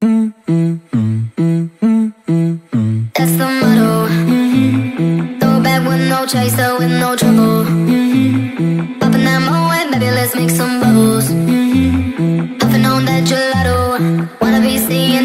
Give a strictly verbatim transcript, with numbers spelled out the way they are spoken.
That's the motto. Throw back with no chaser, with no trouble. Popping that moe, baby, let's make some bubbles. Puffing on that gelato. Wanna be seeing